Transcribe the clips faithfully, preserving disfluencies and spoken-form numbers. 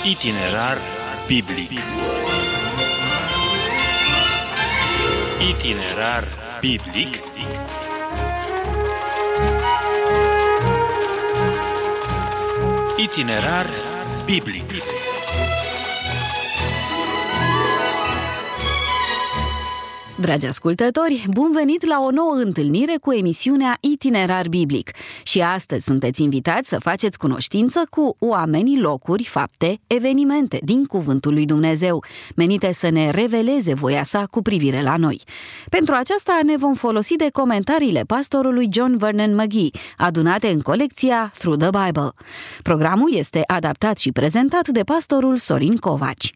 Itinerar biblic. Itinerar biblic. Itinerar biblic. Dragi ascultători, bun venit la o nouă întâlnire cu emisiunea Itinerar Biblic. Și astăzi sunteți invitați să faceți cunoștință cu oamenii, locuri, fapte, evenimente din Cuvântul lui Dumnezeu, menite să ne reveleze voia sa cu privire la noi. Pentru aceasta ne vom folosi de comentariile pastorului John Vernon McGee, adunate în colecția Through the Bible. Programul este adaptat și prezentat de pastorul Sorin Covaci.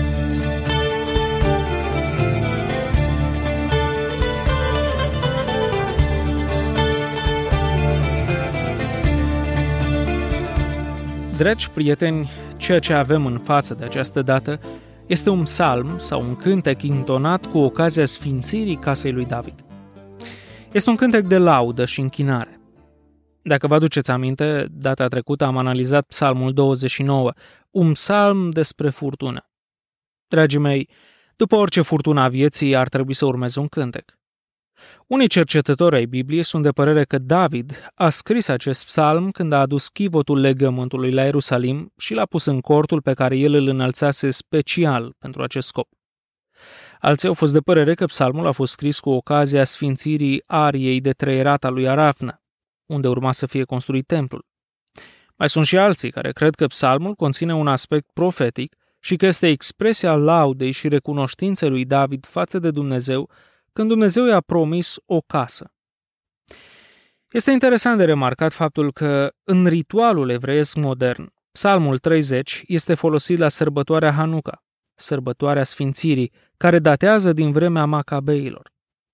Dragi prieteni, ceea ce avem în față de această dată este un psalm sau un cântec intonat cu ocazia sfințirii casei lui David. Este un cântec de laudă și închinare. Dacă vă aduceți aminte, data trecută am analizat psalmul douăzeci și nouă, un psalm despre furtună. Dragii mei, după orice furtună a vieții ar trebui să urmeze un cântec. Unii cercetători ai Bibliei sunt de părere că David a scris acest psalm când a adus chivotul legământului la Ierusalim și l-a pus în cortul pe care el îl înălțase special pentru acest scop. Alții au fost de părere că psalmul a fost scris cu ocazia sfințirii ariei de treierat a lui Arafna, unde urma să fie construit templul. Mai sunt și alții care cred că psalmul conține un aspect profetic și că este expresia laudei și recunoștinței lui David față de Dumnezeu când Dumnezeu i-a promis o casă. Este interesant de remarcat faptul că în ritualul evreiesc modern, psalmul treizeci este folosit la sărbătoarea Hanuca, sărbătoarea sfințirii, care datează din vremea Macabeilor.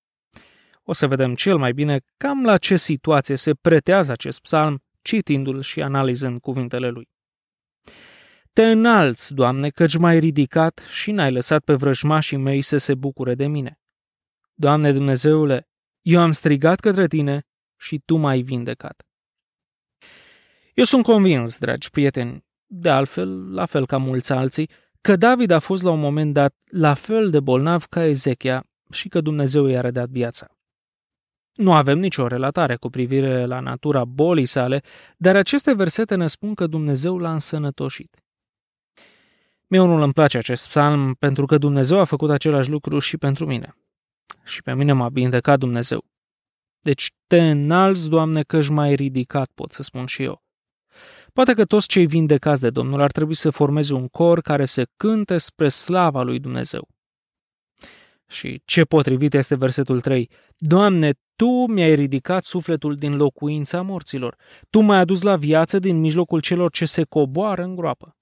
O să vedem cel mai bine cam la ce situație se pretează acest psalm, citindu-l și analizând cuvintele lui. Te înalți, Doamne, căci m-ai ridicat și n-ai lăsat pe vrăjmașii mei să se bucure de mine. Doamne Dumnezeule, eu am strigat către Tine și Tu m-ai vindecat. Eu sunt convins, dragi prieteni, de altfel, la fel ca mulți alții, că David a fost la un moment dat la fel de bolnav ca Ezechia și că Dumnezeu i-a redat viața. Nu avem nicio relatare cu privire la natura bolii sale, dar aceste versete ne spun că Dumnezeu l-a însănătoșit. Mie unul îmi place acest psalm pentru că Dumnezeu a făcut același lucru și pentru mine. Și pe mine m-a vindecat Dumnezeu. Deci te înalți, Doamne, că-și m-ai ridicat, pot să spun și eu. Poate că toți cei vindecați de Domnul ar trebui să formeze un cor care să cânte spre slava lui Dumnezeu. Și ce potrivit este versetul trei. Doamne, Tu mi-ai ridicat sufletul din locuința morților. Tu m-ai adus la viață din mijlocul celor ce se coboară în groapă.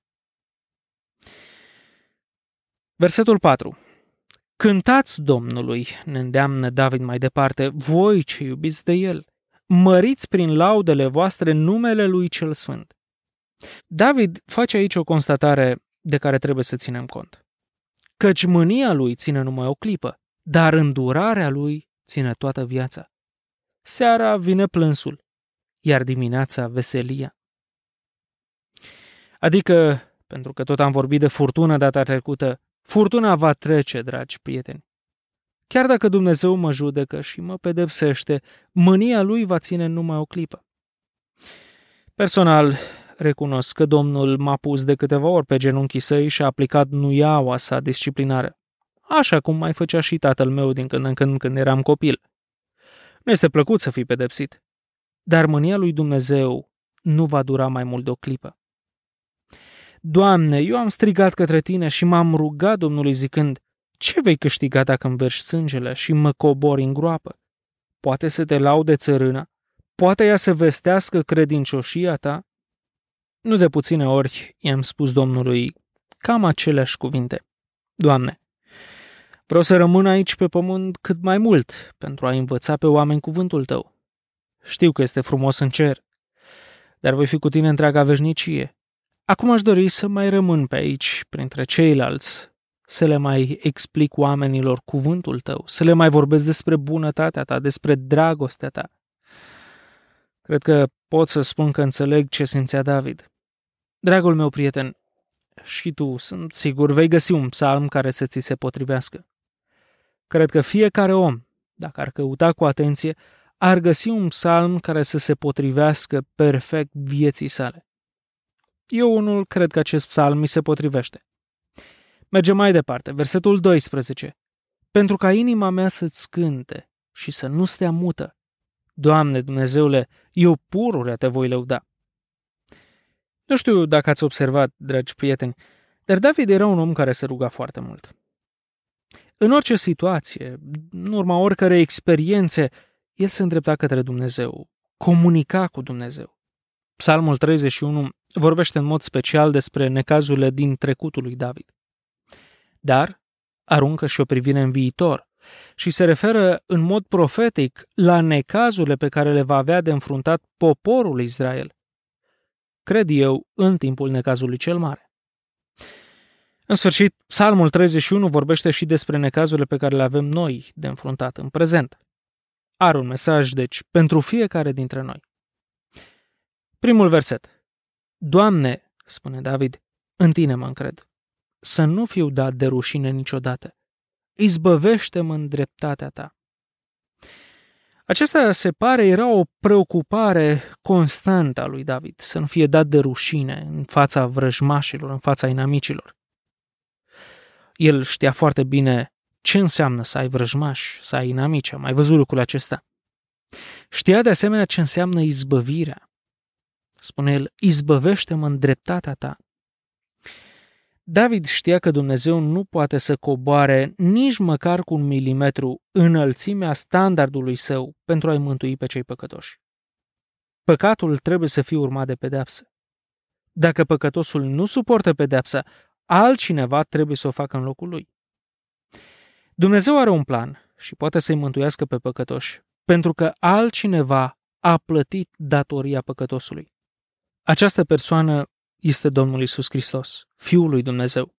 Versetul patru. Cântați Domnului, ne îndeamnă David mai departe, voi ce iubiți de El. Măriți prin laudele voastre numele Lui cel Sfânt. David face aici o constatare de care trebuie să ținem cont. Căci mânia Lui ține numai o clipă, dar îndurarea Lui ține toată viața. Seara vine plânsul, iar dimineața veselia. Adică, pentru că tot am vorbit de furtună data trecută, furtuna va trece, dragi prieteni. Chiar dacă Dumnezeu mă judecă și mă pedepsește, mânia Lui va ține numai o clipă. Personal, recunosc că Domnul m-a pus de câteva ori pe genunchii săi și a aplicat nuiaua sa disciplinară, așa cum mai făcea și tatăl meu din când în când când eram copil. Nu este plăcut să fii pedepsit, dar mânia lui Dumnezeu nu va dura mai mult de o clipă. Doamne, eu am strigat către Tine și m-am rugat Domnului zicând, ce vei câștiga dacă îmi verși sângele și mă cobori în groapă? Poate să te laude țărâna? Poate ea să vestească credincioșia ta? Nu de puține ori i-am spus Domnului cam aceleași cuvinte. Doamne, vreau să rămân aici pe pământ cât mai mult pentru a învăța pe oameni cuvântul Tău. Știu că este frumos în cer, dar voi fi cu Tine întreaga veșnicie. Acum aș dori să mai rămân pe aici, printre ceilalți, să le mai explic oamenilor cuvântul Tău, să le mai vorbesc despre bunătatea Ta, despre dragostea Ta. Cred că pot să spun că înțeleg ce simțea David. Dragul meu prieten, și tu, sunt sigur, vei găsi un psalm care să ți se potrivească. Cred că fiecare om, dacă ar căuta cu atenție, ar găsi un psalm care să se potrivească perfect vieții sale. Eu unul cred că acest psalm mi se potrivește. Mergem mai departe, versetul doisprezece. Pentru ca inima mea să-ți cânte și să nu stea mută. Doamne Dumnezeule, eu pururea te voi lăuda. Nu știu dacă ați observat, dragi prieteni, dar David era un om care se ruga foarte mult. În orice situație, în urma oricărei experiențe, el se îndrepta către Dumnezeu, comunica cu Dumnezeu. Psalmul treizeci și unu vorbește în mod special despre necazurile din trecutul lui David. Dar aruncă și o privire în viitor și se referă în mod profetic la necazurile pe care le va avea de înfruntat poporul Israel. Cred eu, în timpul necazului cel mare. În sfârșit, Psalmul treizeci și unu vorbește și despre necazurile pe care le avem noi de înfruntat în prezent. Are un mesaj, deci, pentru fiecare dintre noi. Primul verset. Doamne, spune David, în tine mă încred. Să nu fiu dat de rușine niciodată. Izbăvește-mă în dreptatea ta. Aceasta, se pare, era o preocupare constantă a lui David, să nu fie dat de rușine în fața vrăjmașilor, în fața inamicilor. El știa foarte bine ce înseamnă să ai vrăjmași, să ai inamici, am mai văzut lucrul acesta. Știa de asemenea ce înseamnă izbăvirea. Spune el, izbăvește-mă în dreptatea ta. David știa că Dumnezeu nu poate să coboare nici măcar cu un milimetru înălțimea standardului său pentru a-i mântui pe cei păcătoși. Păcatul trebuie să fie urmat de pedeapsă. Dacă păcătosul nu suportă pedeapsa, altcineva trebuie să o facă în locul lui. Dumnezeu are un plan și poate să-i mântuiască pe păcătoși, pentru că altcineva a plătit datoria păcătosului. Această persoană este Domnul Iisus Hristos, Fiul lui Dumnezeu.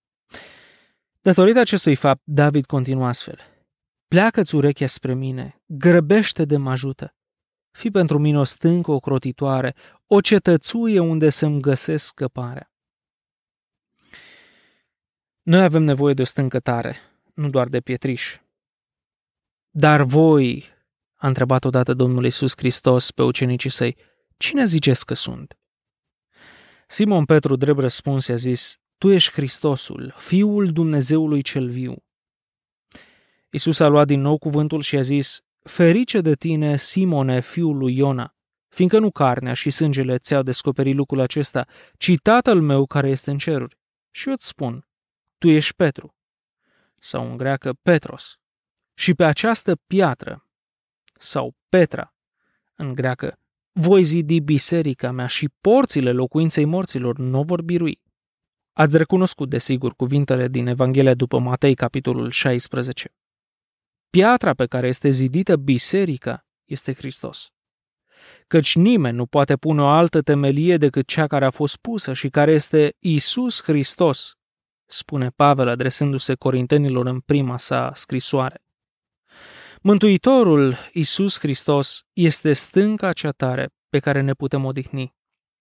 Datorită acestui fapt, David continuă astfel. Pleacă-ți urechea spre mine, grăbește de mă ajută. Fii pentru mine o stâncă ocrotitoare, o cetățuie unde să-mi găsesc scăparea. Noi avem nevoie de o stâncă tare, nu doar de pietriș. Dar voi, a întrebat odată Domnul Iisus Hristos pe ucenicii săi, cine ziceți că sunt? Simon Petru, drept răspuns, i-a zis, tu ești Hristosul, Fiul Dumnezeului cel viu. Iisus a luat din nou cuvântul și a zis, ferice de tine, Simone, fiul lui Iona, fiindcă nu carnea și sângele ți-au descoperit lucrul acesta, ci Tatăl meu care este în ceruri. Și eu îți spun, tu ești Petru, sau în greacă Petros, și pe această piatră, sau Petra, în greacă, voi zidi biserica mea și porțile locuinței morților nu vor birui. Ați recunoscut, desigur, cuvintele din Evanghelia după Matei, capitolul șaisprezece. Piatra pe care este zidită biserica este Hristos. Căci nimeni nu poate pune o altă temelie decât cea care a fost pusă și care este Iisus Hristos, spune Pavel adresându-se corintenilor în prima sa scrisoare. Mântuitorul Iisus Hristos este stânca cea tare pe care ne putem odihni.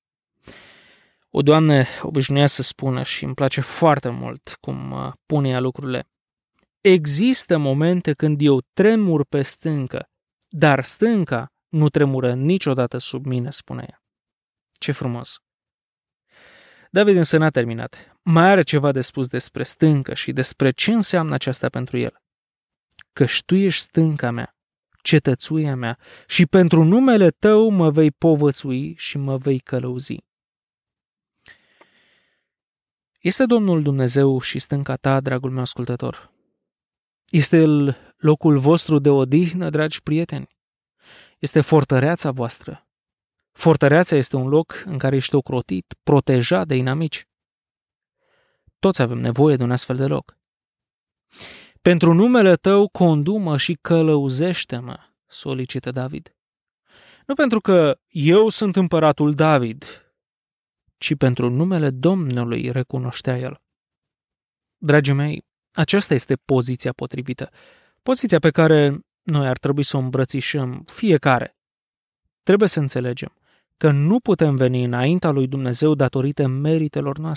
O doamnă obișnuia să spună și îmi place foarte mult cum pune ea lucrurile. Există momente când eu tremur pe stâncă, dar stânca nu tremură niciodată sub mine, spune ea. Ce frumos! David însă n-a terminat. Mai are ceva de spus despre stâncă și despre ce înseamnă aceasta pentru el. Căci tu ești stânca mea, cetățuia mea, și pentru numele tău mă vei povățui și mă vei călăuzi. Este Domnul Dumnezeu și stânca ta, dragul meu ascultător. Este El locul vostru de odihnă, dragi prieteni. Este fortăreața voastră. Fortăreața este un loc în care ești ocrotit, protejat de inamici. Toți avem nevoie de un astfel de loc. Pentru numele tău condu-mă și călăuzește-mă, solicită David. Nu pentru că eu sunt împăratul David, ci pentru numele Domnului, recunoștea el. Dragii mei, aceasta este poziția potrivită, poziția pe care noi ar trebui să o îmbrățișăm fiecare. Trebuie să înțelegem că nu putem veni înaintea lui Dumnezeu datorită meritelor noastre.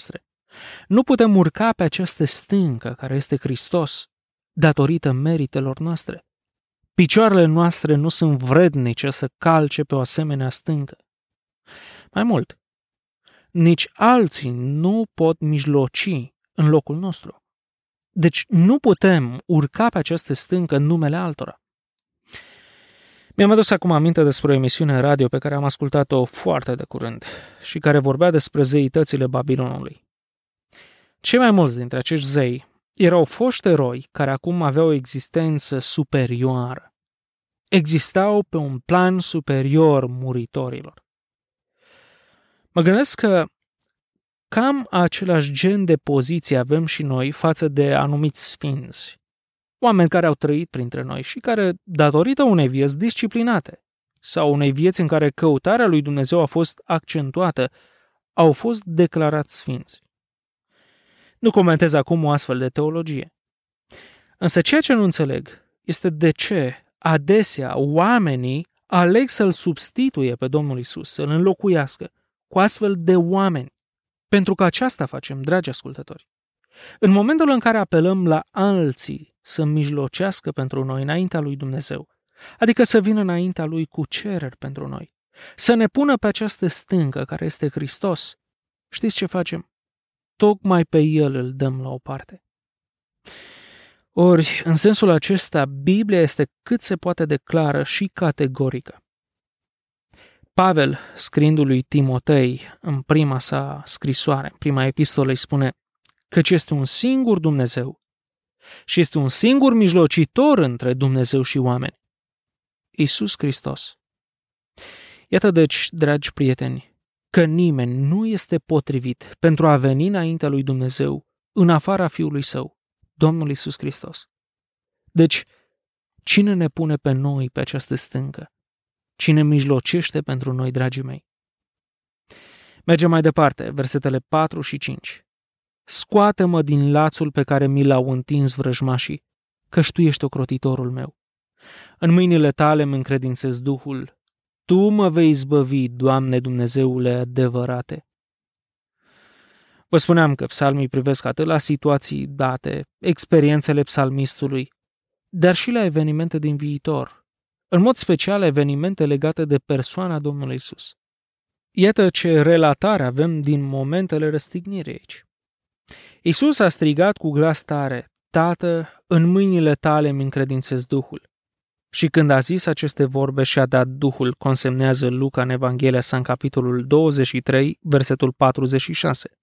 Nu putem urca pe această stâncă care este Hristos datorită meritelor noastre. Picioarele noastre nu sunt vrednice să calce pe o asemenea stâncă. Mai mult, nici alții nu pot mijloci în locul nostru. Deci nu putem urca pe această stâncă în numele altora. Mi-am adus acum aminte despre o emisiune radio pe care am ascultat-o foarte de curând și care vorbea despre zeitățile Babilonului. Cei mai mulți dintre acești zei erau foști eroi care acum aveau o existență superioară. Existau pe un plan superior muritorilor. Mă gândesc că cam același gen de poziție avem și noi față de anumiți sfinți, oameni care au trăit printre noi și care, datorită unei vieți disciplinate sau unei vieți în care căutarea lui Dumnezeu a fost accentuată, au fost declarați sfinți. Nu comentez acum o astfel de teologie. Însă ceea ce nu înțeleg este de ce adesea oamenii aleg să-L substituie pe Domnul Iisus, să-L înlocuiască cu astfel de oameni. Pentru că aceasta facem, dragi ascultători. În momentul în care apelăm la alții să mijlocească pentru noi înaintea lui Dumnezeu, adică să vină înaintea lui cu cereri pentru noi, să ne pună pe această stâncă care este Hristos, știți ce facem? Tocmai pe El îl dăm la o parte. Ori, în sensul acesta, Biblia este cât se poate de clară și categorică. Pavel, scriindu lui Timotei în prima sa scrisoare, în prima epistolă, îi spune căci este un singur Dumnezeu și este un singur mijlocitor între Dumnezeu și oameni, Iisus Hristos. Iată deci, dragi prieteni, că nimeni nu este potrivit pentru a veni înaintea lui Dumnezeu în afara Fiului Său, Domnul Iisus Hristos. Deci, cine ne pune pe noi pe această stâncă? Cine mijlocește pentru noi, dragii mei? Mergem mai departe, versetele patru și cinci. Scoate-mă din lațul pe care mi l-au întins vrăjmașii, căci Tu ești ocrotitorul meu. În mâinile Tale îmi încredințez Duhul. Tu mă vei izbăvi, Doamne Dumnezeule adevărate. Vă spuneam că psalmii privesc atât la situații date, experiențele psalmistului, dar și la evenimente din viitor, în mod special evenimente legate de persoana Domnului Iisus. Iată ce relatare avem din momentele răstignirii aici. Iisus a strigat cu glas tare, Tată, în mâinile Tale îmi încredințez Duhul. Și când a zis aceste vorbe și-a dat Duhul, consemnează Luca în Evanghelia sa în capitolul douăzeci și trei, versetul patruzeci și șase.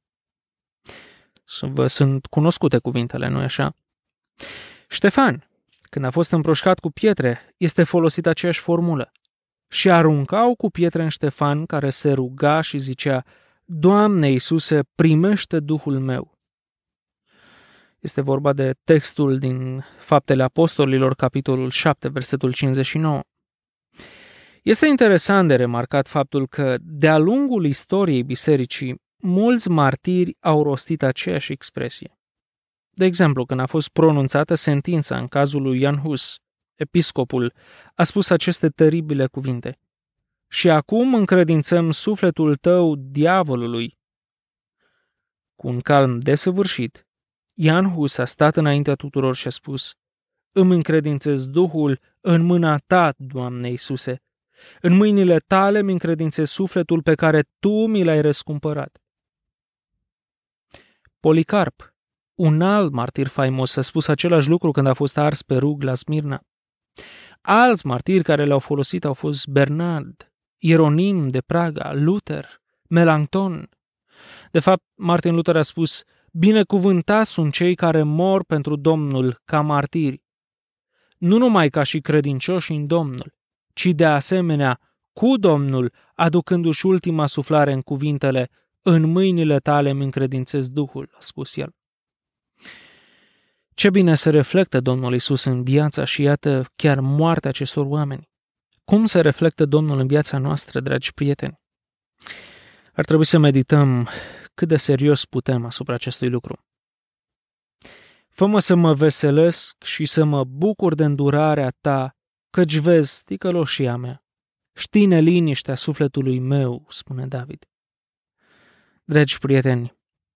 Vă sunt cunoscute cuvintele, nu-i așa? Ștefan, când a fost împroșcat cu pietre, este folosit aceeași formulă. Și aruncau cu pietre în Ștefan, care se ruga și zicea, Doamne Iisuse, primește Duhul meu. Este vorba de textul din Faptele Apostolilor, capitolul șapte, versetul cincizeci și nouă. Este interesant de remarcat faptul că, de-a lungul istoriei bisericii, mulți martiri au rostit aceeași expresie. De exemplu, când a fost pronunțată sentința în cazul lui Jan Hus, episcopul a spus aceste teribile cuvinte. Și acum încredințăm sufletul tău diavolului. Cu un calm desăvârșit, Jan Hus a stat înaintea tuturor și a spus, îmi încredințez Duhul în mâna ta, Doamne Iisuse. În mâinile tale îmi încredințez sufletul pe care tu mi l-ai răscumpărat. Policarp, un alt martir faimos, a spus același lucru când a fost ars pe rug la Smirna. Alți martiri care le-au folosit au fost Bernard, Ieronim de Praga, Luther, Melanchthon. De fapt, Martin Luther a spus, binecuvântați sunt cei care mor pentru Domnul ca martiri, nu numai ca și credincioși în Domnul, ci de asemenea cu Domnul, aducându-și ultima suflare în cuvintele, în mâinile tale îmi încredințez Duhul, a spus el. Ce bine se reflectă Domnul Iisus în viața și iată chiar moartea acestor oameni. Cum se reflectă Domnul în viața noastră, dragi prieteni? Ar trebui să medităm cât de serios putem asupra acestui lucru. Fă-mă să mă veselesc și să mă bucur de îndurarea ta, căci vezi ticăloșia mea. Știi neliniștea sufletului meu, spune David. Dragi prieteni,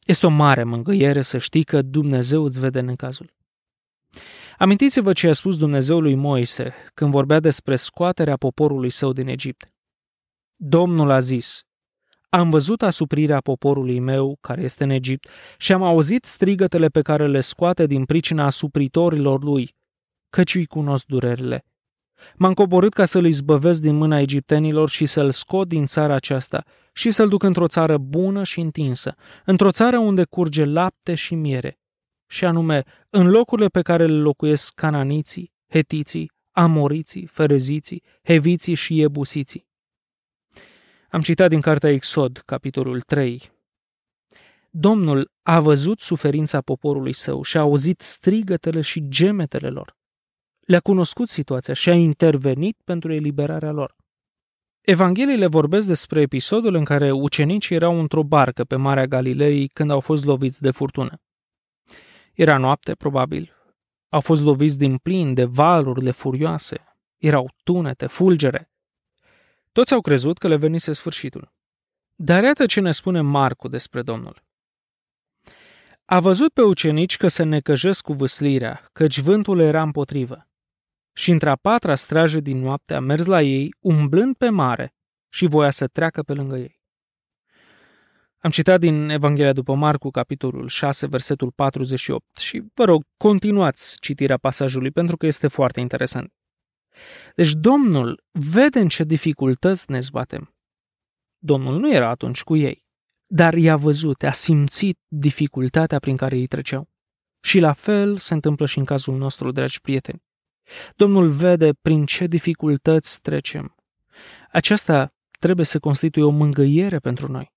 Este o mare mângâiere să știi că Dumnezeu îți vede necazul. Amintiți-vă ce a spus Dumnezeu lui Moise când vorbea despre scoaterea poporului său din Egipt. Domnul a zis: am văzut asuprirea poporului meu care este în Egipt și am auzit strigătele pe care le scoate din pricina asupritorilor lui, căci îi cunosc durerile. M-am coborât ca să-l izbăvesc din mâna egiptenilor și să-l scot din țara aceasta și să-l duc într-o țară bună și întinsă, într-o țară unde curge lapte și miere, și anume în locurile pe care le locuiesc cananiții, hetiții, amoriții, fereziții, heviții și iebusiții. Am citat din cartea Exod, capitolul trei. Domnul a văzut suferința poporului său și a auzit strigătele și gemetele lor. Le-a cunoscut situația și a intervenit pentru eliberarea lor. Evangheliile vorbesc despre episodul în care ucenicii erau într-o barcă pe Marea Galilei când au fost loviți de furtună. Era noapte, probabil. Au fost loviți din plin de valurile furioase. Erau tunete, fulgere. Toți au crezut că le venise sfârșitul. Dar iată ce ne spune Marcu despre Domnul. A văzut pe ucenici că se necăjesc cu vâslirea, căci vântul era împotrivă. Și într-a patra strajă din noapte a mers la ei, umblând pe mare, și voia să treacă pe lângă ei. Am citat din Evanghelia după Marcu, capitolul șase, versetul patruzeci și opt, și vă rog, continuați citirea pasajului pentru că este foarte interesant. Deci Domnul vede în ce dificultăți ne zbatem. Domnul nu era atunci cu ei, dar i-a văzut, a simțit dificultatea prin care ei treceau. Și la fel se întâmplă și în cazul nostru, dragi prieteni. Domnul vede prin ce dificultăți trecem. Aceasta trebuie să constituie o mângâiere pentru noi.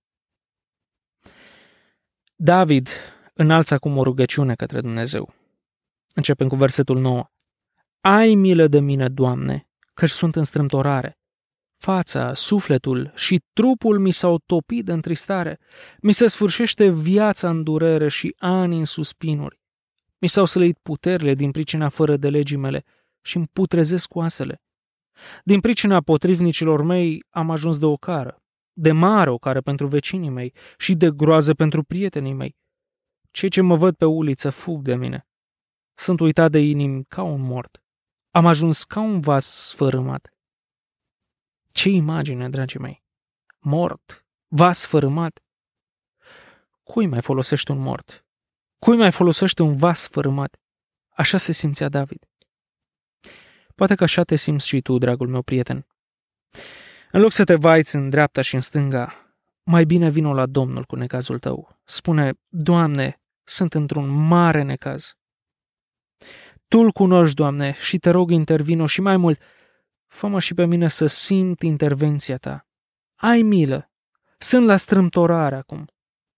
David înalță acum o rugăciune către Dumnezeu. Începem cu versetul nouă. Ai milă de mine, Doamne, căci sunt în strâmtorare. Fața, sufletul și trupul mi s-au topit de întristare. Mi se sfârșește viața în durere și ani în suspinuri. Mi s-au slăit puterile din pricina fără de legii mele și îmi putrezesc oasele. Din pricina potrivnicilor mei am ajuns de ocară, de mare ocară pentru vecinii mei și de groază pentru prietenii mei. Cei ce mă văd pe uliță fug de mine. Sunt uitat de inimi ca un mort. Am ajuns ca un vas sfărâmat. Ce imagine, dragii mei! Mort, vas sfărâmat. Cui mai folosește un mort? Cui mai folosește un vas sfărâmat? Așa se simțea David. Poate că așa te simți și tu, dragul meu prieten. În loc să te vaiți în dreapta și în stânga, mai bine vino la Domnul cu necazul tău. Spune, Doamne, sunt într-un mare necaz. Tu-l cunoști, Doamne, și te rog, intervino și mai mult, fă-mă și pe mine să simt intervenția ta. Ai milă, sunt la strâmtorare acum.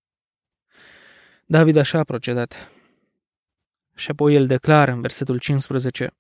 David așa a procedat. Și apoi el declară în versetul cincisprezece.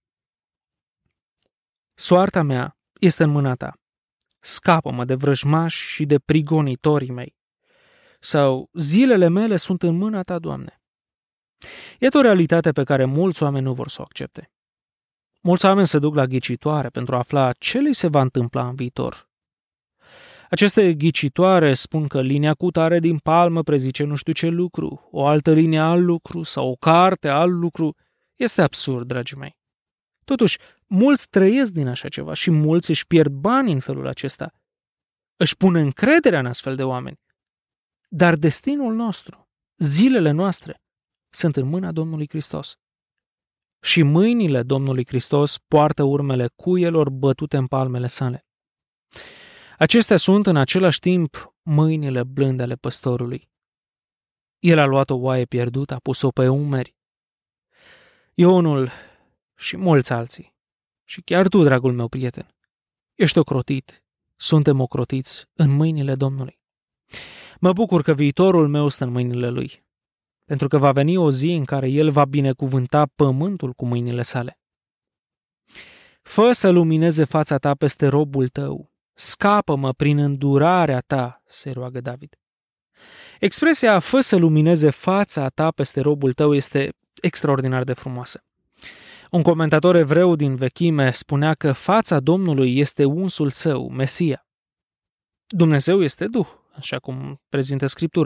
Soarta mea este în mâna ta. Scapă-mă de vrăjmași și de prigonitorii mei. Sau zilele mele sunt în mâna ta, Doamne. Iată o realitate pe care mulți oameni nu vor să o accepte. Mulți oameni se duc la ghicitoare pentru a afla ce li se va întâmpla în viitor. Aceste ghicitoare spun că linia cutare din palmă prezice nu știu ce lucru, o altă linie alt lucru sau o carte alt lucru. Este absurd, dragii mei. Totuși, mulți trăiesc din așa ceva și mulți își pierd bani în felul acesta. Își pun încrederea în astfel de oameni. Dar destinul nostru, zilele noastre, sunt în mâna Domnului Hristos. Și mâinile Domnului Hristos poartă urmele cuielor bătute în palmele sale. Acestea sunt în același timp mâinile blânde ale păstorului. El a luat o oaie pierdută, a pus-o pe umeri. Ionul și mulți alții, și chiar tu, dragul meu prieten, ești ocrotit, suntem ocrotiți în mâinile Domnului. Mă bucur că viitorul meu stă în mâinile Lui, pentru că va veni o zi în care El va binecuvânta pământul cu mâinile sale. Fă să lumineze fața ta peste robul tău, scapă-mă prin îndurarea ta, se roagă David. Expresia fă să lumineze fața ta peste robul tău este extraordinar de frumoasă. Un comentator evreu din vechime spunea că fața Domnului este unsul său, Mesia. Dumnezeu este Duh, așa cum prezintă Scriptura.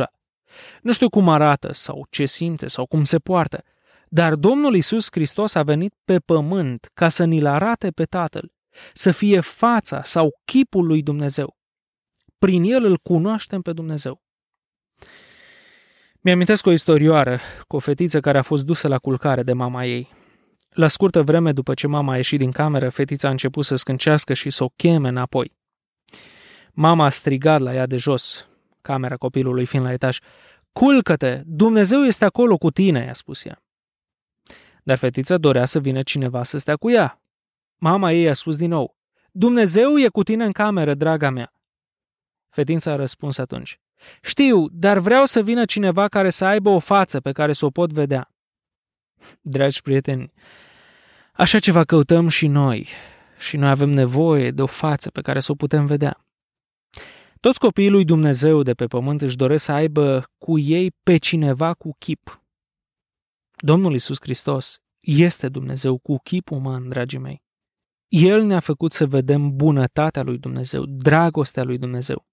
Nu știu cum arată sau ce simte sau cum se poartă, dar Domnul Iisus Hristos a venit pe pământ ca să ni-l arate pe Tatăl, să fie fața sau chipul lui Dumnezeu. Prin el îl cunoaștem pe Dumnezeu. Mi-amintesc o istorioară cu o fetiță care a fost dusă la culcare de mama ei. La scurtă vreme după ce mama a ieșit din cameră, fetița a început să scâncească și să o cheme înapoi. Mama a strigat la ea de jos, camera copilului fiind la etaj. "Culcă-te! Dumnezeu este acolo cu tine!" i-a spus ea. Dar fetița dorea să vină cineva să stea cu ea. Mama ei a spus din nou: "Dumnezeu e cu tine în cameră, draga mea." Fetița a răspuns atunci: "Știu, dar vreau să vină cineva care să aibă o față pe care să o pot vedea." Dragi prieteni, așa ceva căutăm și noi. Și noi avem nevoie de o față pe care să o putem vedea. Toți copiii lui Dumnezeu de pe pământ își doresc să aibă cu ei pe cineva cu chip. Domnul Iisus Hristos este Dumnezeu cu chip uman, dragii mei. El ne-a făcut să vedem bunătatea lui Dumnezeu, dragostea lui Dumnezeu.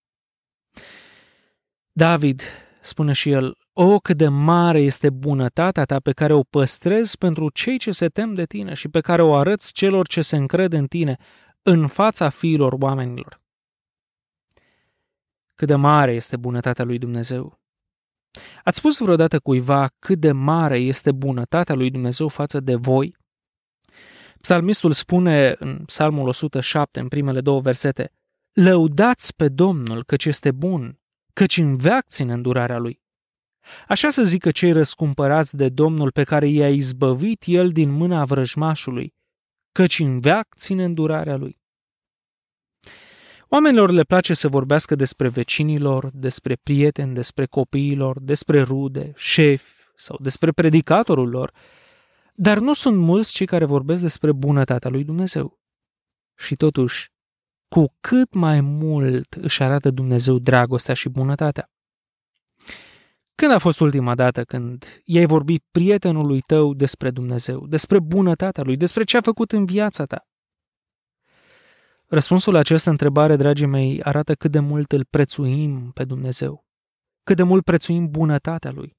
David spune și el: "O, cât de mare este bunătatea ta pe care o păstrezi pentru cei ce se tem de tine și pe care o arăți celor ce se încred în tine în fața fiilor oamenilor." Cât de mare este bunătatea lui Dumnezeu. Ați spus vreodată cuiva cât de mare este bunătatea lui Dumnezeu față de voi? Psalmistul spune în Psalmul o sută șapte, în primele două versete: "Lăudați pe Domnul, căci este bun, căci în veac ține îndurarea lui." Așa să zică cei răscumpărați de Domnul pe care i-a izbăvit el din mâna vrăjmașului, căci în veac ține îndurarea lui. Oamenilor le place să vorbească despre vecinilor, despre prieteni, despre copiilor, despre rude, șefi sau despre predicatorul lor, dar nu sunt mulți cei care vorbesc despre bunătatea lui Dumnezeu. Și totuși, cu cât mai mult își arată Dumnezeu dragostea și bunătatea. Când a fost ultima dată când i-ai vorbit prietenului tău despre Dumnezeu, despre bunătatea lui, despre ce a făcut în viața ta? Răspunsul la această întrebare, dragii mei, arată cât de mult îl prețuim pe Dumnezeu, cât de mult prețuim bunătatea lui.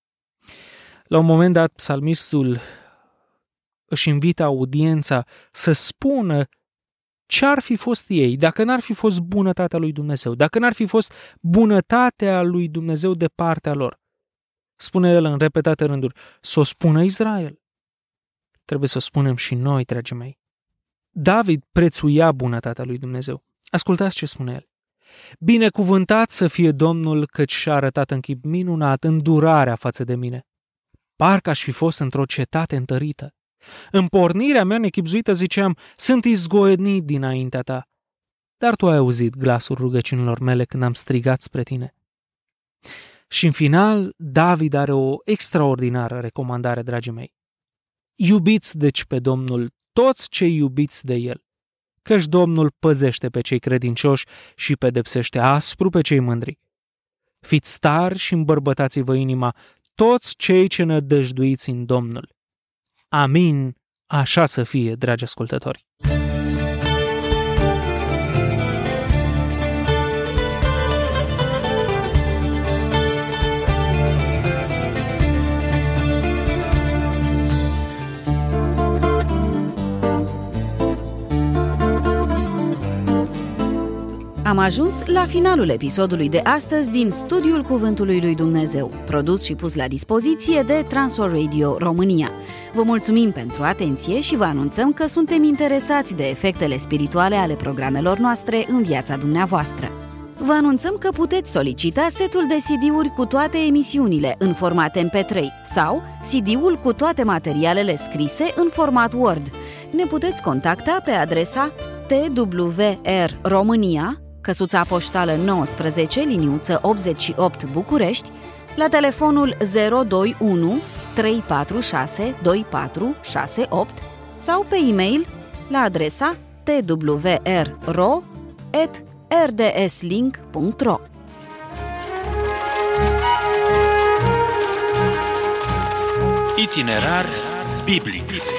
La un moment dat, psalmistul își invită audiența să spună ce ar fi fost ei dacă n-ar fi fost bunătatea lui Dumnezeu, dacă n-ar fi fost bunătatea lui Dumnezeu de partea lor. Spune el în repetate rânduri: să o spună Israel. Trebuie să o spunem și noi, dragii mei. David prețuia bunătatea lui Dumnezeu. Ascultați ce spune el: "Binecuvântat să fie Domnul, căci și-a arătat în chip minunat îndurarea față de mine. Parcă aș fi fost într-o cetate întărită. În pornirea mea nechibzuită ziceam: sunt izgoienit dinaintea ta. Dar tu ai auzit glasul rugăciunilor mele când am strigat spre tine." Și în final, David are o extraordinară recomandare, dragii mei. Iubiți deci pe Domnul toți cei iubiți de El, căci Domnul păzește pe cei credincioși și pedepsește aspru pe cei mândri. Fiți tari și îmbărbătați-vă inima, toți cei ce nădăjduiți în Domnul. Amin, așa să fie, dragi ascultători. Am ajuns la finalul episodului de astăzi din Studiul Cuvântului lui Dumnezeu, produs și pus la dispoziție de Transworld Radio România. Vă mulțumim pentru atenție și vă anunțăm că suntem interesați de efectele spirituale ale programelor noastre în viața dumneavoastră. Vă anunțăm că puteți solicita setul de C D-uri cu toate emisiunile în format M P trei sau C D-ul cu toate materialele scrise în format Word. Ne puteți contacta pe adresa T W R România, căsuța poștală nouăsprezece, liniuță optzeci și opt București, la telefonul zero doi unu trei patru șase doi patru șase opt sau pe e-mail la adresa t w r r o at r d s link punct r o. Itinerar biblic.